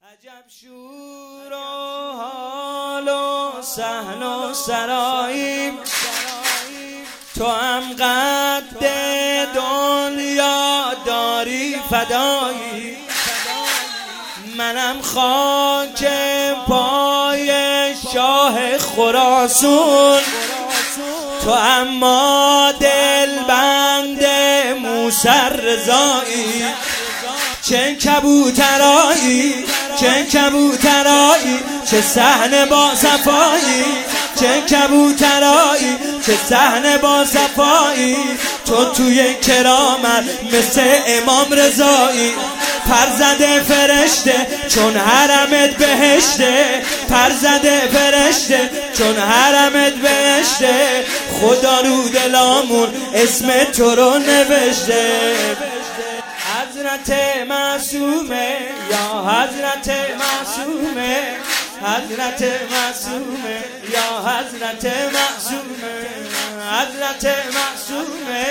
عجب شور و حال و صحن و سراییم، تو هم قد دنیا داری فدایی، منم خاک پای شاه خراسون، تو اما دل بند موسی رضایی. چه کبوترایی چه کبوترایی، چه صحنه با صفایی، چه کبوترایی چه صحنه با صفایی، تو توی کرامت مثل امام رضایی. پرزده فرشته چون حرمت بهشته، پرزده فرشته چون حرمت بهشته، خدا رو دلامون اسم تو رو نوشته. حضرت معصومه یا حضرت معصومه، حضرت معصومه یا حضرت معصومه، حضرت معصومه.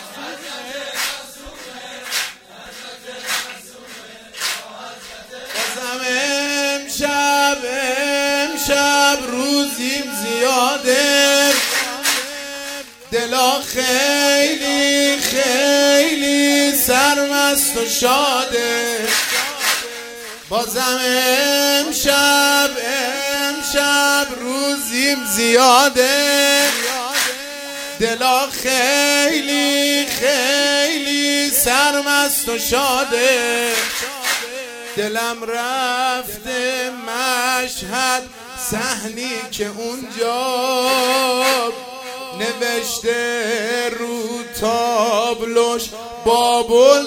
بازم امشب روزیم زیاده، دلا خیلی خیلی سرمست و شاده. بازم امشب روزیم زیاده، دلا خیلی خیلی سرمست و شاده. دلم رفته مشهد صحنی که اونجا نوشته رو تابلوش بابل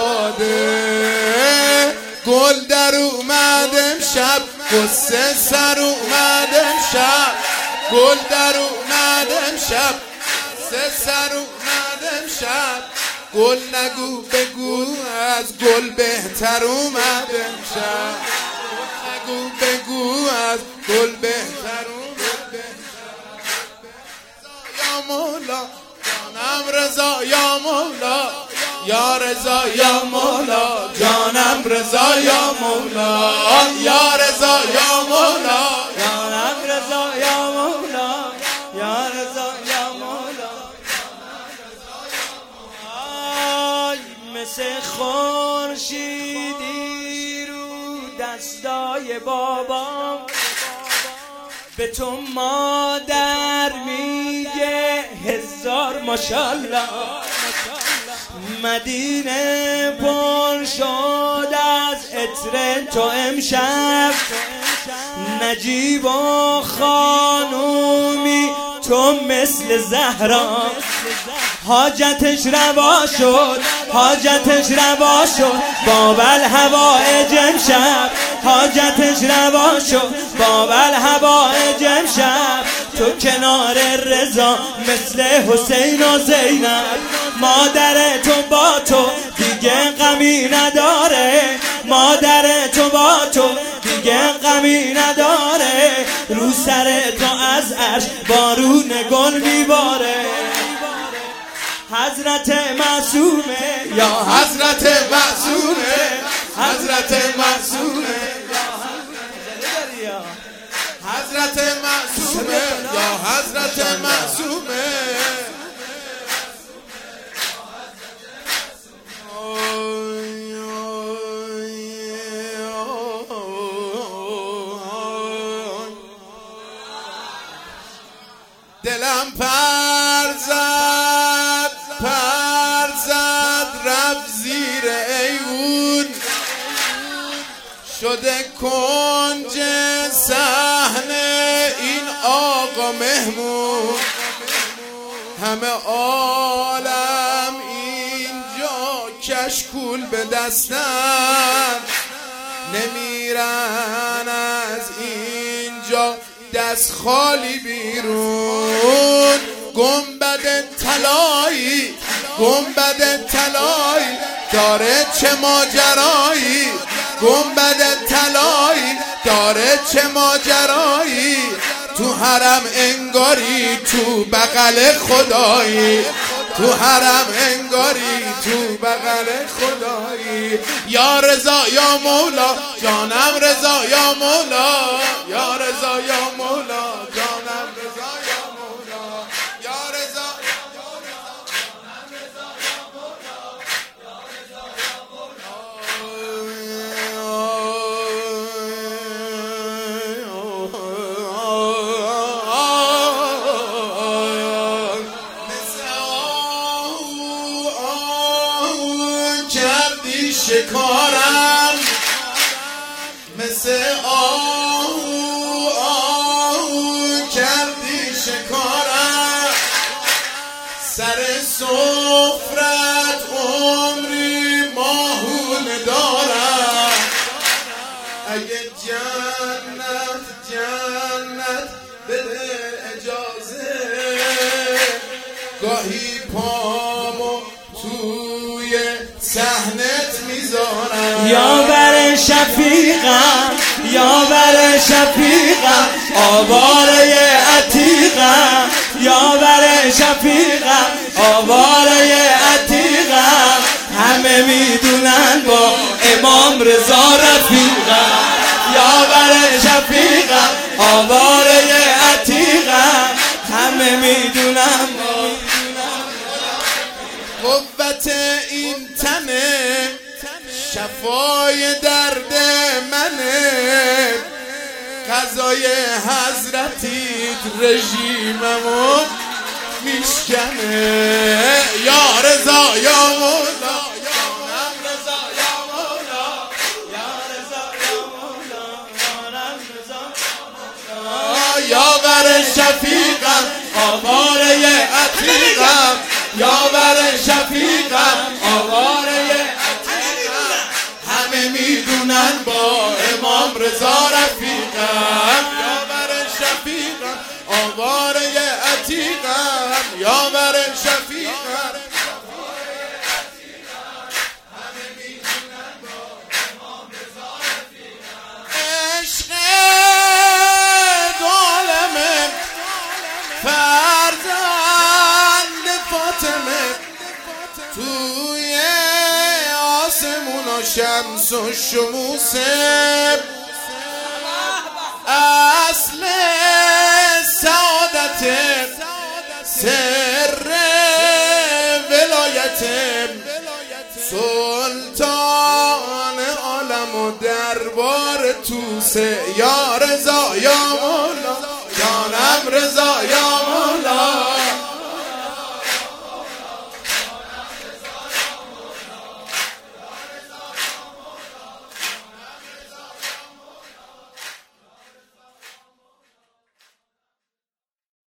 جواده. گل در اومد امشب قصه سر اومد امشب، گل در اومد امشب قصه سر اومد امشب. گل نگو بگو از گل بهتر اومد امشب، نگو بگو از گل بهتر اومد امشب. یا مولا جانم رضا یا مولا، یا رضا یا مولا جانم رضا یا مولا، یا رضا یا مولا جانم رضا یا مولا، یا رضا یا مولا. آی مثل خورشیدی رو دستای بابام، به تو مادر میگه هزار ماشالله. مدینه پر شد از عطر تو امشب، نجیب و خانومی تو مثل زهرا. حاجتش روا شد حاجتش روا شد بابل هوایج امشب، حاجتش روا شد بابل هوایج امشب. تو کنار رضا مثل حسین و زینب، مادر تو با تو دیگه غمی نداره، مادر تو با تو دیگه غمی نداره. رو سر تو از عرش بارون گل میباره. حضرت معصومه یا حضرت معصومه، حضرت معصومه، حضرت معصومه یا حضرت معصومه. دلم پر زد رفت زیر ایوون، شده کنج صحنه این آقا مهمون. همه عالم اینجا کشکول به دستن، نمیرن از اینجا دست خالی بیرون. گنبد طلایی گنبد طلایی داره چه ماجرایی، گنبد طلایی داره چه ماجرایی. تو حرم انگاری تو بغل خدایی، تو حرم انگاری تو بغل خدایی. یا رضا یا مولا جانم رضا یا مولا یا رضا یا مولا جانم رضا یا مولا یا رضا کردی شکارم مثل آهو کردی شکارم سر سفرت عمری ماهون دارم اگه جنت بده اجازه گاهی پامو توی صحنت میذارم یا بر شفیقم یا بر شفیقم آواره عتیقم یا بر شفیقم آواره عتیقم همه میدونن با امام رضا رفیقم یا بر شفیقم آواره عتیقم همه میدونن قوت این تنه شفای درد منه قضای حضرتیت رژیممو میشکنه یا رضا یا مولا جانم رضا یا مولا یا رضا یا مولا جانم رضا یا بر شفیقم آواره عتیقم یا بر شفیقم آواره عتیقم همه میدونن با امام رضا رفیقم یا بر شفیقم آواره عتیقم یا بر شفیقم همه میدونن با امام رضا رفیقم عشق عالمه فرزند فاطمه توی آسمون و شمس و شموسه اصل سعادت سر ولایت سلطان عالم و دربار توسه یا رضا یا مولا جانم رضا یا